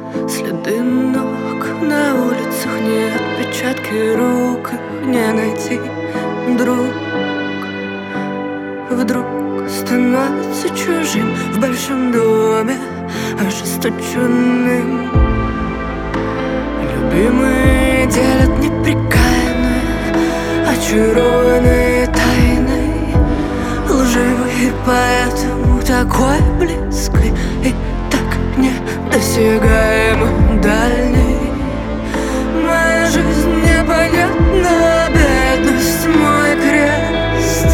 Следы ног на улицах, нет отпечатки рук, их не найти. Друг вдруг становится чужим в большом доме, ожесточенным. Любимые делят неприкаянные, очарованные тайной, лживой и поэтому такой близкой и так недосягаемо дальней. Моя жизнь непонятна, бедность мой крест.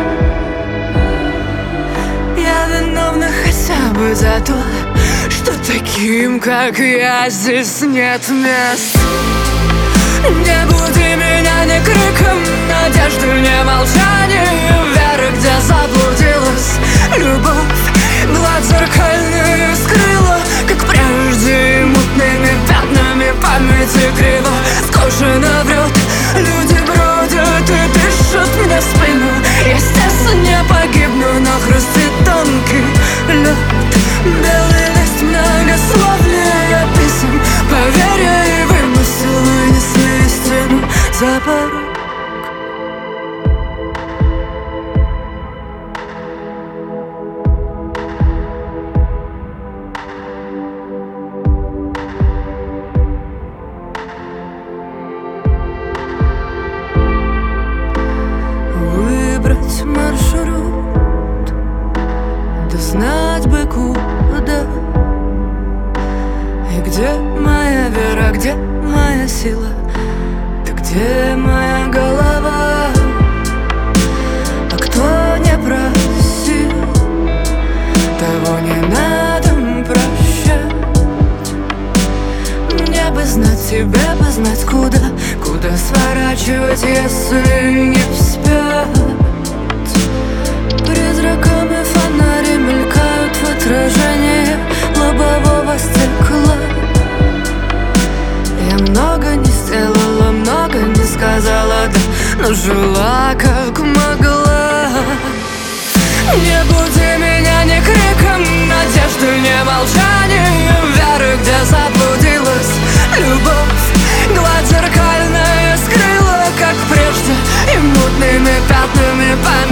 Я виновна хотя бы за то, что таким, как я, здесь нет мест. Не буди меня ни криком надежды, ни молчанием веры, где заблудилась любовь. Гладь зеркальную скрыла, как прежде, мутными пятнами памяти криво. Скошенно врет, люди бродят и дышат мне в спину. Естественно, не погибну, но хрустит тонкий лед. Белый лист многословнее писем, поверье и вымысел вынесли истину за порог. Выбрать маршрут, да знать бы куда. И где моя вера, где моя сила, да где моя голова? А кто не просил, того не надо прощать. Мне бы знать, тебе бы знать, куда сворачивать, если не вспять. Призраками фонари мелькают в отражении лобового стекла. Я много не сделала, много не сказала, да, но жила как могла. Не буди меня ни криком надежды, ни молчанием веры, где заблудилась любовь. Гладь зеркальная скрыла, как прежде, и мутными пятнами память